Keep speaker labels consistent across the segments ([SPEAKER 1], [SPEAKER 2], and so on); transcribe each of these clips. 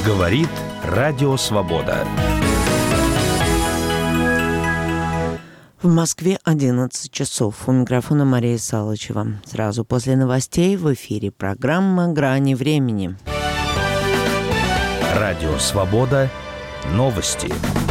[SPEAKER 1] Говорит Радио Свобода.
[SPEAKER 2] В Москве 11 часов. У микрофона Мария Салычева. Сразу после новостей в эфире программа «Грани времени».
[SPEAKER 1] Радио Свобода. Новости.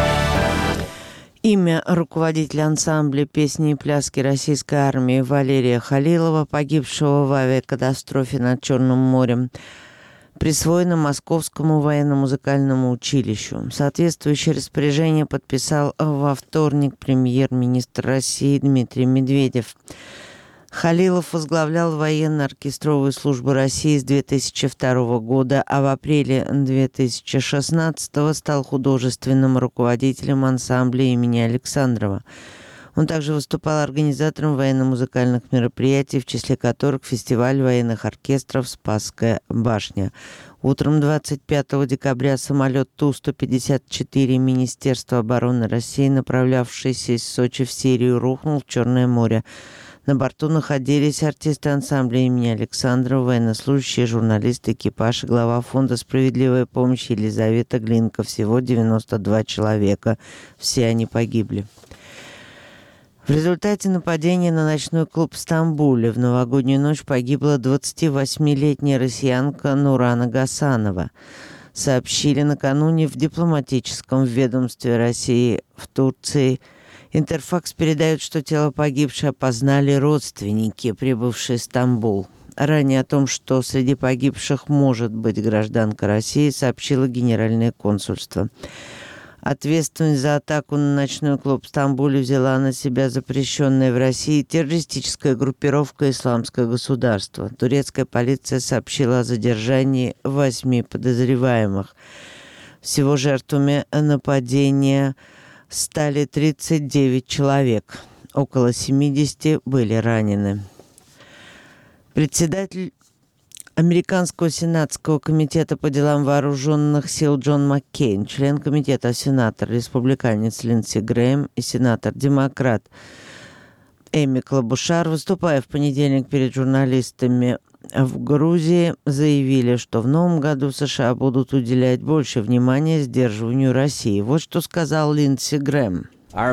[SPEAKER 2] Имя руководителя ансамбля песни и пляски российской армии Валерия Халилова, погибшего в авиакатастрофе над Черным морем, присвоено Московскому военно-музыкальному училищу. Соответствующее распоряжение подписал во вторник премьер-министр России Дмитрий Медведев. Халилов возглавлял военно-оркестровую службу России с 2002 года, а в апреле 2016 стал художественным руководителем ансамбля имени Александрова. Он также выступал организатором военно-музыкальных мероприятий, в числе которых фестиваль военных оркестров «Спасская башня». Утром 25 декабря самолет Ту-154 Министерства обороны России, направлявшийся из Сочи в Сирию, рухнул в Черное море. На борту находились артисты ансамбля имени Александрова, военнослужащие, журналисты, экипаж и глава фонда «Справедливая помощь» Елизавета Глинка. Всего 92 человека. Все они погибли. В результате нападения на ночной клуб в Стамбуле в новогоднюю ночь погибла 28-летняя россиянка Нурана Гасанова. Сообщили накануне в дипломатическом ведомстве России в Турции. Интерфакс передает, что тело погибшей опознали родственники, прибывшие в Стамбул. Ранее о том, что среди погибших может быть гражданка России, сообщило Генеральное консульство. Ответственность за атаку на ночной клуб в Стамбуле взяла на себя запрещенная в России террористическая группировка «Исламское государство». Турецкая полиция сообщила о задержании 8 подозреваемых. Всего жертвами нападения стали 39 человек. Около 70 были ранены. Председатель Американского Сенатского комитета по делам вооруженных сил Джон Маккейн, член комитета, сенатор, республиканец Линдси Грэм и сенатор-демократ Эми Клабушар, выступая в понедельник перед журналистами в Грузии, заявили, что в новом году США будут уделять больше внимания сдерживанию России. Вот что сказал Линдси Грэм.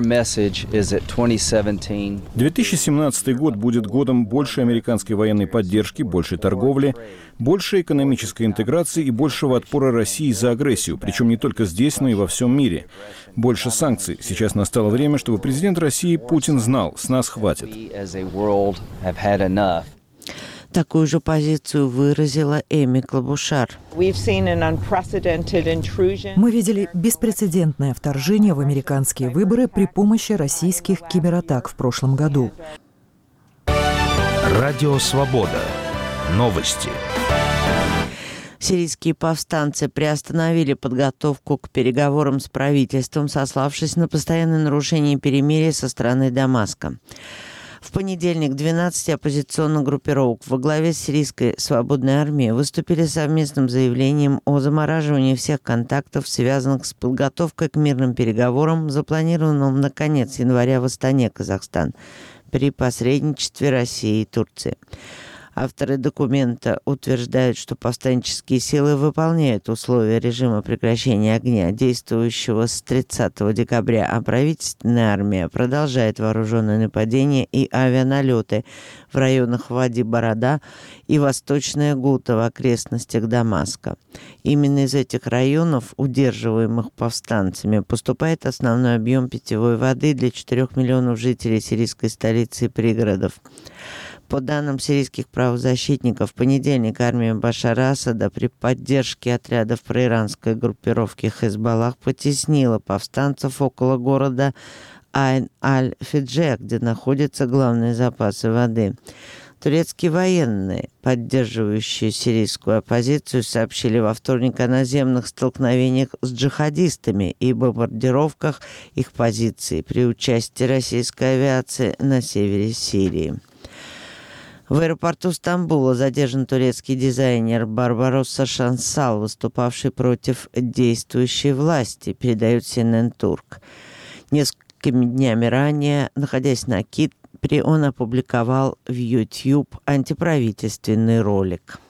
[SPEAKER 3] 2017 год будет годом большей американской военной поддержки, большей торговли, большей экономической интеграции и большего отпора России за агрессию, причем не только здесь, но и во всем мире. Больше санкций. Сейчас настало время, чтобы президент России Путин знал, с нас хватит.
[SPEAKER 2] Такую же позицию выразила Эми Клабушар.
[SPEAKER 4] Мы видели беспрецедентное вторжение в американские выборы при помощи российских кибератак в прошлом году.
[SPEAKER 1] Радио Свобода. Новости.
[SPEAKER 2] Сирийские повстанцы приостановили подготовку к переговорам с правительством, сославшись на постоянное нарушение перемирия со стороны Дамаска. В понедельник 12 оппозиционных группировок во главе с Сирийской свободной армией выступили с совместным заявлением о замораживании всех контактов, связанных с подготовкой к мирным переговорам, запланированным на конец января в Астане, Казахстан, при посредничестве России и Турции. Авторы документа утверждают, что повстанческие силы выполняют условия режима прекращения огня, действующего с 30 декабря, а правительственная армия продолжает вооруженные нападения и авианалеты в районах Вади-Барада и Восточная Гута в окрестностях Дамаска. Именно из этих районов, удерживаемых повстанцами, поступает основной объем питьевой воды для 4 миллионов жителей сирийской столицы и пригородов. По данным сирийских правозащитников, в понедельник армия Башара Асада при поддержке отрядов проиранской группировки Хизбаллах потеснила повстанцев около города Айн-Аль-Фидже, где находятся главные запасы воды. Турецкие военные, поддерживающие сирийскую оппозицию, сообщили во вторник о наземных столкновениях с джихадистами и бомбардировках их позиций при участии российской авиации на севере Сирии. В аэропорту Стамбула задержан турецкий дизайнер Барбаросса Шансал, выступавший против действующей власти, передает CNN Турк. Несколькими днями ранее, находясь на Кипре, он опубликовал в YouTube антиправительственный ролик.